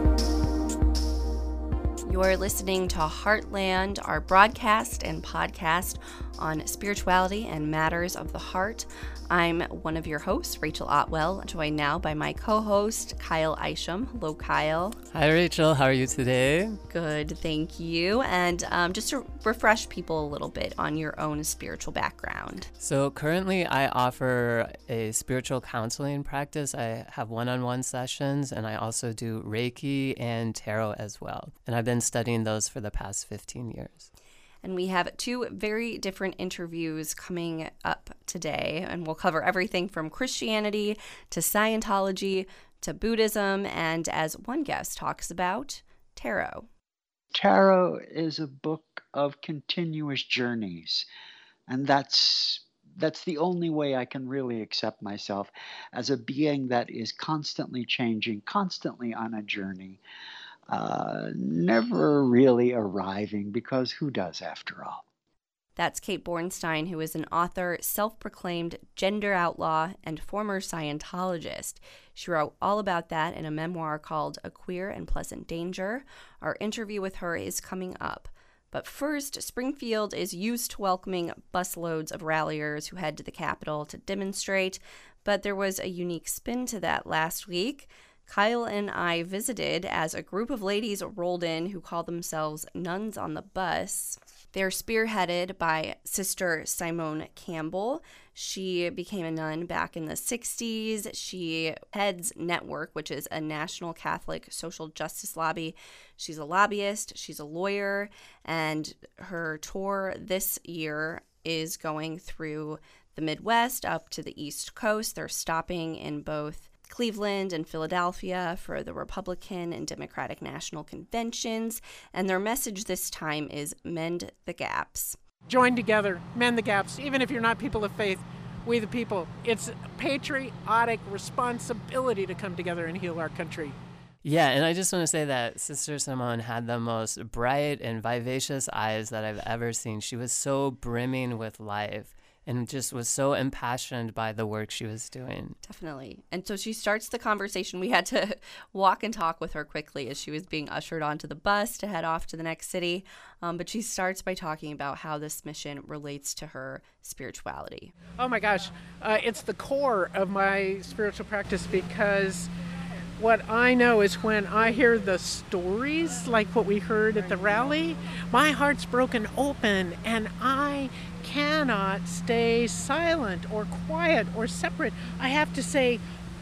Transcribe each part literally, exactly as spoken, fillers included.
You're listening to Heartland, our broadcast and podcast on spirituality and matters of the heart. I'm one of your hosts, Rachel Otwell, joined now by my co-host, Kyle Isham. Hello, Kyle. Hi, Rachel. How are you today? Good, thank you. And um, just to refresh people a little bit on your own spiritual background. So currently I offer a spiritual counseling practice. I have one-on-one sessions, and I also do Reiki and tarot as well. And I've been studying those for the past fifteen years. And we have two very different interviews coming up today, and we'll cover everything from Christianity to Scientology to Buddhism, and as one guest talks about, tarot. Tarot is a book of continuous journeys, and that's that's the only way I can really accept myself as a being that is constantly changing, constantly on a journey. Uh, never really arriving, because who does after all? That's Kate Bornstein, who is an author, self-proclaimed gender outlaw, and former Scientologist. She wrote all about that in a memoir called A Queer and Pleasant Danger. Our interview with her is coming up. But first, Springfield is used to welcoming busloads of ralliers who head to the Capitol to demonstrate, but there was a unique spin to that last week. Kyle and I visited as a group of ladies rolled in who call themselves Nuns on the Bus. They're spearheaded by Sister Simone Campbell. She became a nun back in the sixties. She heads Network, which is a national Catholic social justice lobby. She's a lobbyist, she's a lawyer, and her tour this year is going through the Midwest up to the East Coast. They're stopping in both Cleveland and Philadelphia for the Republican and Democratic National Conventions, and their message this time is mend the gaps. Join together, mend the gaps. Even if you're not people of faith, we the people. It's a patriotic responsibility to come together and heal our country. Yeah, and I just want to say that Sister Simone had the most bright and vivacious eyes that I've ever seen. She was so brimming with life, and just was so impassioned by the work she was doing. Definitely. And so she starts the conversation. We had to walk and talk with her quickly as she was being ushered onto the bus to head off to the next city. Um, but she starts by talking about how this mission relates to her spirituality. Oh my gosh, uh, it's the core of my spiritual practice, because what I know is when I hear the stories like what we heard at the rally, my heart's broken open, and I cannot stay silent or quiet or separate. I have to say,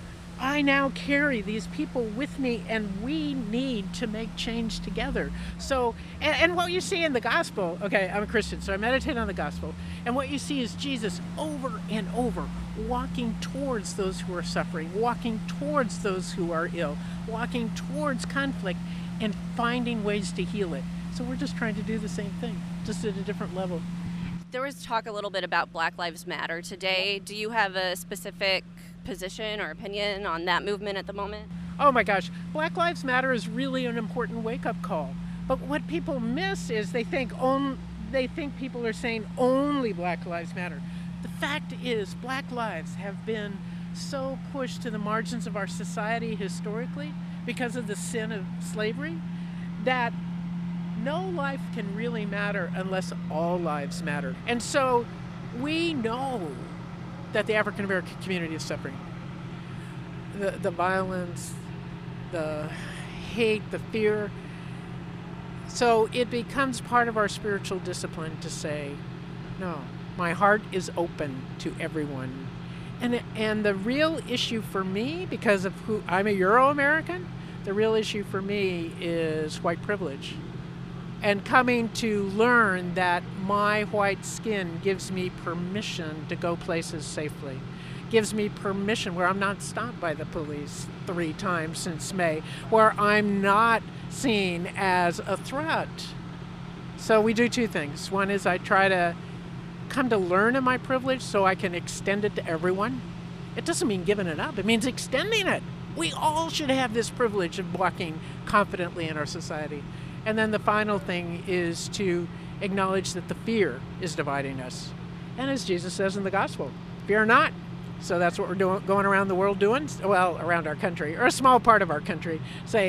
I now carry these people with me, and we need to make change together. So, and, and what you see in the gospel, okay, I'm a Christian, so I meditate on the gospel, and what you see is Jesus over and over walking towards those who are suffering, walking towards those who are ill, walking towards conflict, and finding ways to heal it. So we're just trying to do the same thing, just at a different level. There was talk a little bit about Black Lives Matter today. Do you have a specific position or opinion on that movement at the moment? Oh my gosh, Black Lives Matter is really an important wake-up call. But what people miss is they think on, they think people are saying only Black Lives Matter. The fact is, Black lives have been so pushed to the margins of our society historically because of the sin of slavery that no life can really matter unless all lives matter. And so we know that the African American community is suffering. The, the violence, the hate, the fear. So it becomes part of our spiritual discipline to say, no, my heart is open to everyone. And, and the real issue for me, because of who I'm a Euro-American, the real issue for me is white privilege. And coming to learn that my white skin gives me permission to go places safely, gives me permission where I'm not stopped by the police three times since May, where I'm not seen as a threat. So we do two things. One is I try to come to learn of my privilege so I can extend it to everyone. It doesn't mean giving it up, it means extending it. We all should have this privilege of walking confidently in our society. And then the final thing is to acknowledge that the fear is dividing us. And as Jesus says in the gospel, fear not. So that's what we're doing, going around the world doing, well, around our country, or a small part of our country, saying,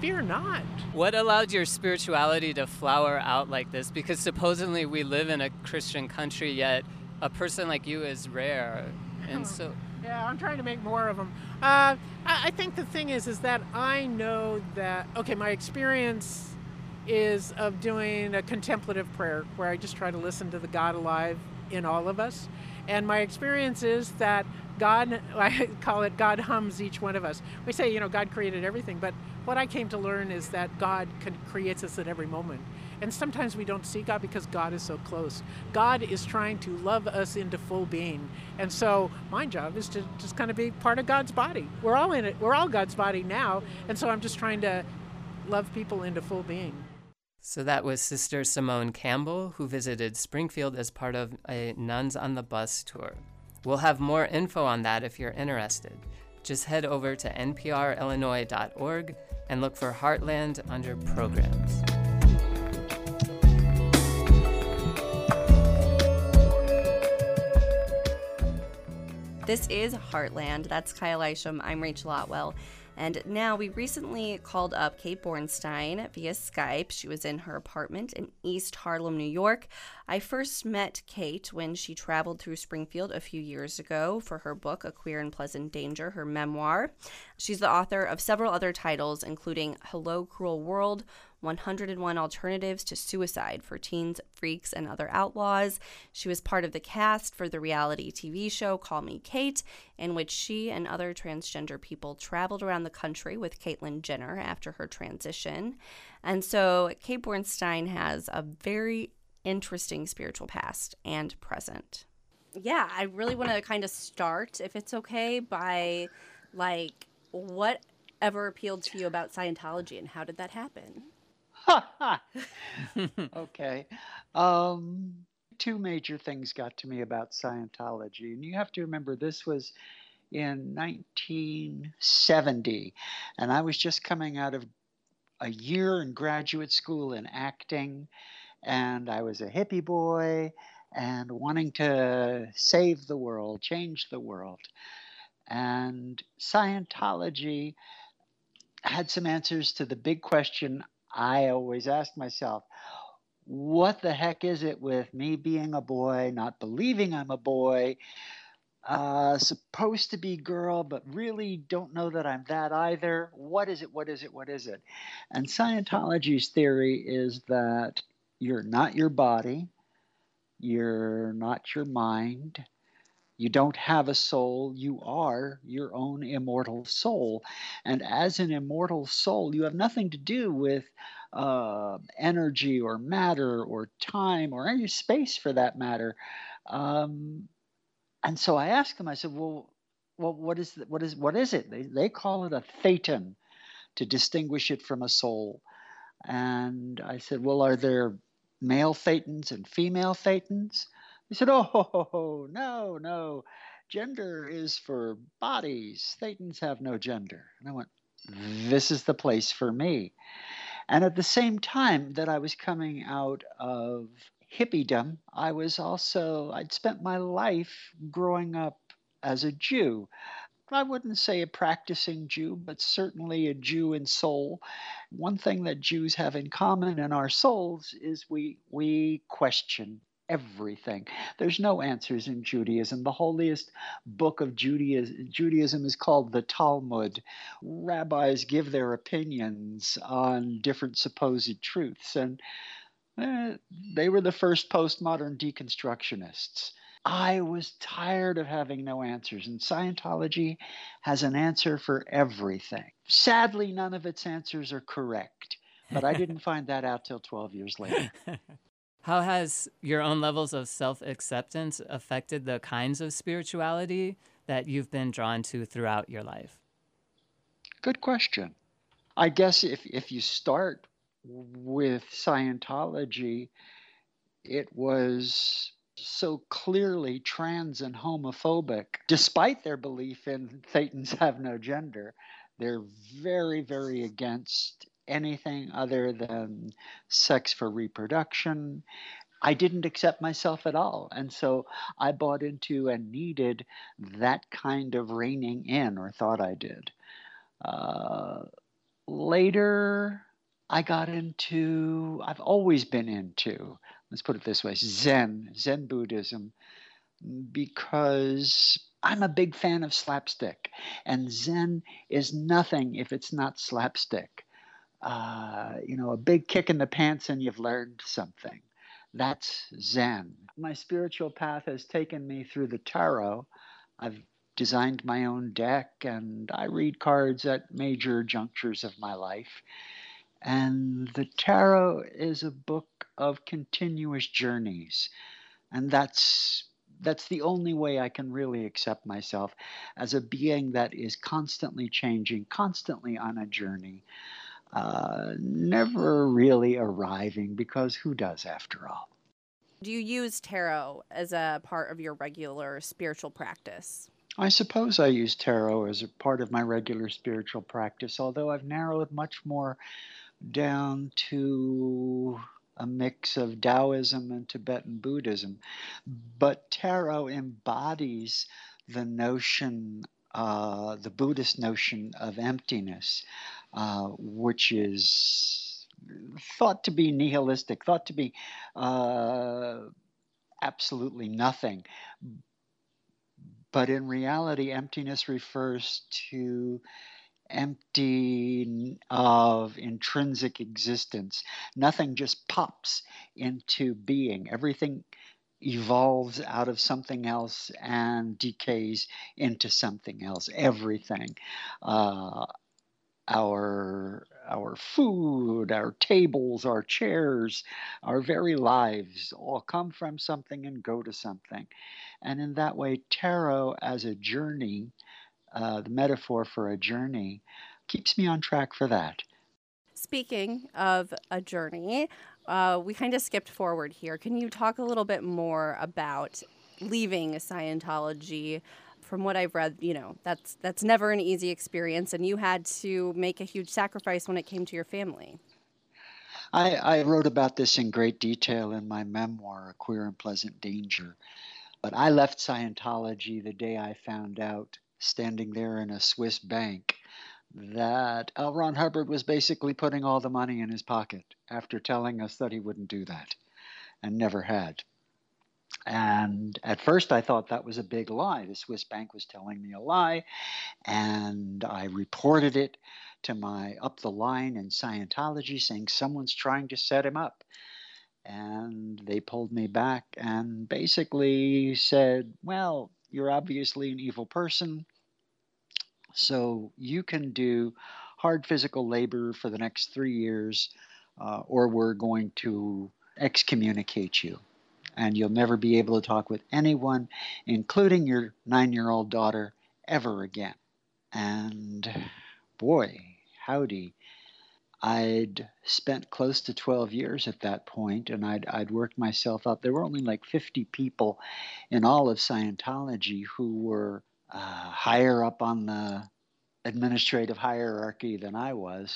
fear not. What allowed your spirituality to flower out like this? Because supposedly we live in a Christian country, yet a person like you is rare. And so... Yeah, I'm trying to make more of them. Uh, I, I think the thing is, is that I know that, okay, my experience is of doing a contemplative prayer where I just try to listen to the God alive in all of us. And my experience is that God, I call it God hums each one of us. We say, you know, God created everything, but what I came to learn is that God can, creates us at every moment. And sometimes we don't see God because God is so close. God is trying to love us into full being. And so my job is to just kind of be part of God's body. We're all in it. We're all God's body now. And so I'm just trying to love people into full being. So that was Sister Simone Campbell, who visited Springfield as part of a Nuns on the Bus tour. We'll have more info on that if you're interested. Just head over to N P R Illinois dot org and look for Heartland under Programs. This is Heartland. That's Kyle Isham. I'm Rachel Otwell. And now we recently called up Kate Bornstein via Skype. She was in her apartment in East Harlem, New York. I first met Kate when she traveled through Springfield a few years ago for her book, A Queer and Pleasant Danger, her memoir. She's the author of several other titles, including Hello, Cruel World, one hundred one Alternatives to Suicide for Teens, Freaks, and Other Outlaws. She was part of the cast for the reality T V show Call Me Kate, in which she and other transgender people traveled around the country with Caitlyn Jenner after her transition. And so Kate Bornstein has a very interesting spiritual past and present. Yeah, I really want to kind of start, if it's okay, by like whatever appealed to you about Scientology and how did that happen? Okay. Um, two major things got to me about Scientology. And you have to remember, this was in nineteen seventy. And I was just coming out of a year in graduate school in acting. And I was a hippie boy and wanting to save the world, change the world. And Scientology had some answers to the big question I always ask myself: what the heck is it with me being a boy, not believing I'm a boy, uh, supposed to be girl, but really don't know that I'm that either? What is it? What is it? What is it? And Scientology's theory is that you're not your body, you're not your mind, you don't have a soul. You are your own immortal soul. And as an immortal soul, you have nothing to do with uh, energy or matter or time or any space for that matter. Um, and so I asked them, I said, well, well what, is the, what, is, what is it? They, they call it a thetan to distinguish it from a soul. And I said, well, are there male thetans and female thetans? He said, oh, no, no. Gender is for bodies. Thetans have no gender. And I went, this is the place for me. And at the same time that I was coming out of hippiedom, I was also, I'd spent my life growing up as a Jew. I wouldn't say a practicing Jew, but certainly a Jew in soul. One thing that Jews have in common in our souls is we we question everything. There's no answers in Judaism. The holiest book of Judaism, Judaism is called the Talmud. Rabbis give their opinions on different supposed truths, and eh, they were the first postmodern deconstructionists. I was tired of having no answers, and Scientology has an answer for everything. Sadly, none of its answers are correct, but I didn't find that out till twelve years later. How has your own levels of self-acceptance affected the kinds of spirituality that you've been drawn to throughout your life? Good question. I guess if, if you start with Scientology, it was so clearly trans and homophobic. Despite their belief in Thetans have no gender, they're very, very against anything other than sex for reproduction. I didn't accept myself at all. And so I bought into and needed that kind of reining in, or thought I did. Uh, Later, I got into, I've always been into, let's put it this way, Zen, Zen Buddhism, because I'm a big fan of slapstick, and Zen is nothing if it's not slapstick. Uh, you know, a big kick in the pants and you've learned something. That's Zen. My spiritual path has taken me through the tarot. I've designed my own deck and I read cards at major junctures of my life. And the tarot is a book of continuous journeys. And that's that's the only way I can really accept myself as a being that is constantly changing, constantly on a journey, uh, never really arriving, because who does after all? Do you use tarot as a part of your regular spiritual practice? I suppose I use tarot as a part of my regular spiritual practice, although I've narrowed much more down to a mix of Taoism and Tibetan Buddhism. But tarot embodies the notion, uh, the Buddhist notion of emptiness, uh, which is thought to be nihilistic, thought to be uh, absolutely nothing. But in reality, emptiness refers to empty of intrinsic existence. Nothing just pops into being. Everything evolves out of something else and decays into something else. Everything. Uh, our our food, our tables, our chairs, our very lives all come from something and go to something. And in that way, tarot as a journey, uh, the metaphor for a journey, keeps me on track for that. Speaking of a journey, uh, we kind of skipped forward here. Can you talk a little bit more about leaving Scientology? From what I've read, you know, that's that's never an easy experience, and you had to make a huge sacrifice when it came to your family. I, I wrote about this in great detail in my memoir, A Queer and Pleasant Danger. But I left Scientology the day I found out, standing there in a Swiss bank, that L. Ron Hubbard was basically putting all the money in his pocket after telling us that he wouldn't do that, and never had. And at first I thought that was a big lie. The Swiss bank was telling me a lie, and I reported it to my up the line in Scientology, saying someone's trying to set him up. And they pulled me back and basically said, well, you're obviously an evil person, so you can do hard physical labor for the next three years, uh, or we're going to excommunicate you. And you'll never be able to talk with anyone, including your nine-year-old daughter, ever again. And boy, howdy. I'd spent close to twelve years at that point, and I'd, I'd worked myself up. There were only like fifty people in all of Scientology who were uh, higher up on the administrative hierarchy than I was.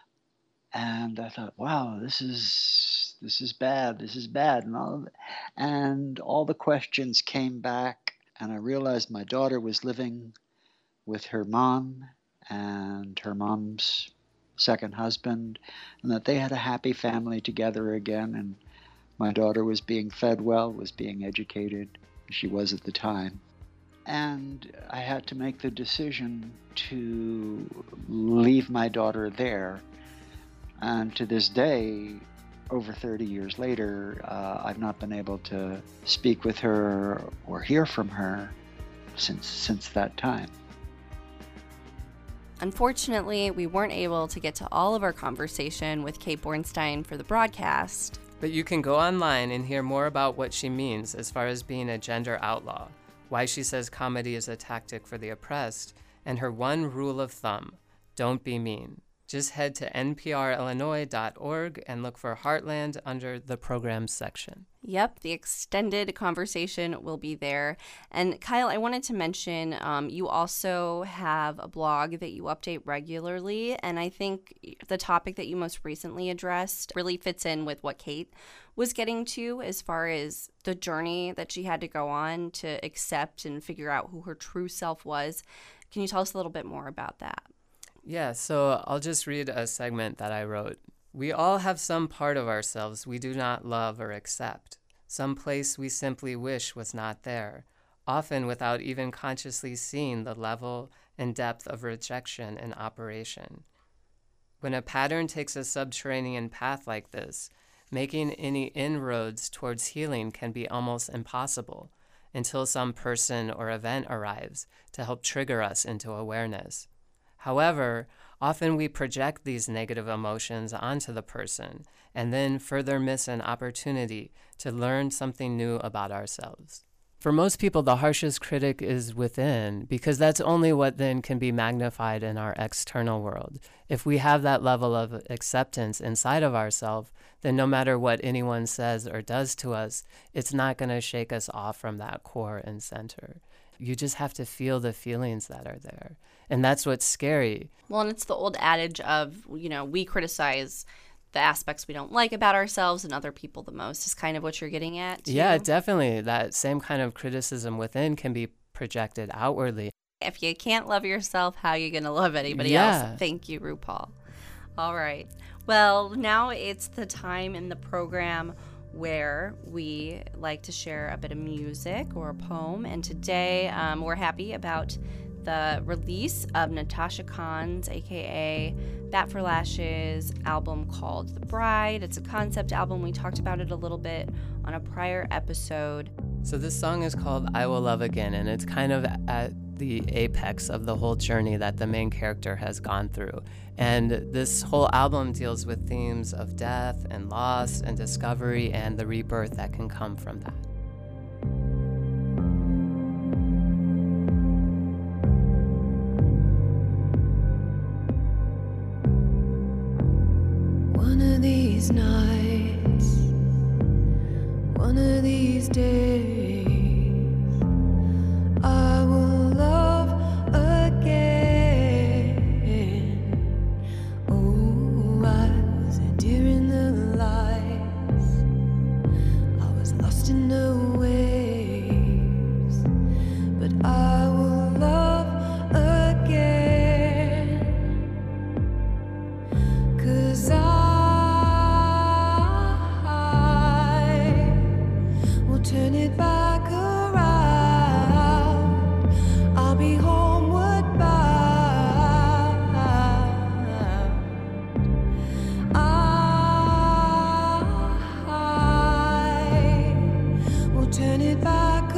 And I thought, wow, this is this is bad, this is bad. And all, and all the questions came back, and I realized my daughter was living with her mom and her mom's second husband, and that they had a happy family together again, and my daughter was being fed well, was being educated. She was at the time. And I had to make the decision to leave my daughter there. And to this day, over thirty years later, uh, I've not been able to speak with her or hear from her since since that time. Unfortunately, we weren't able to get to all of our conversation with Kate Bornstein for the broadcast. But you can go online and hear more about what she means as far as being a gender outlaw, why she says comedy is a tactic for the oppressed, and her one rule of thumb: don't be mean. Just head to N P R Illinois dot org and look for Heartland under the programs section. Yep, the extended conversation will be there. And Kyle, I wanted to mention um, you also have a blog that you update regularly. And I think the topic that you most recently addressed really fits in with what Kate was getting to as far as the journey that she had to go on to accept and figure out who her true self was. Can you tell us a little bit more about that? Yeah, so I'll just read a segment that I wrote. We all have some part of ourselves we do not love or accept, some place we simply wish was not there, often without even consciously seeing the level and depth of rejection in operation. When a pattern takes a subterranean path like this, making any inroads towards healing can be almost impossible until some person or event arrives to help trigger us into awareness. However, often we project these negative emotions onto the person and then further miss an opportunity to learn something new about ourselves. For most people, the harshest critic is within, because that's only what then can be magnified in our external world. If we have that level of acceptance inside of ourselves, then no matter what anyone says or does to us, it's not going to shake us off from that core and center. You just have to feel the feelings that are there. And that's what's scary. Well, and it's the old adage of, you know, we criticize the aspects we don't like about ourselves and other people the most is kind of what you're getting at, too. Yeah, definitely. That same kind of criticism within can be projected outwardly. If you can't love yourself, how are you going to love anybody Yeah. else? Thank you, RuPaul. All right. Well, now it's the time in the program where we like to share a bit of music or a poem. And today um, we're happy about the release of Natasha Khan's, a k a. Bat for Lashes, album called The Bride. It's a concept album. We talked about it a little bit on a prior episode. So this song is called I Will Love Again, and it's kind of at the apex of the whole journey that the main character has gone through. And this whole album deals with themes of death and loss and discovery and the rebirth that can come from that. One of these nights, one of these days, I will love again. Oh, I was a deer in the lights, I was lost in the waves, but I will love again, 'cause I turn it back around. I'll be homeward bound. I will turn it back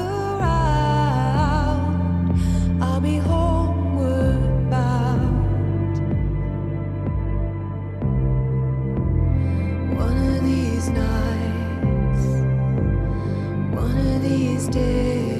around. I'll be homeward bound. One of these nights, one of these days.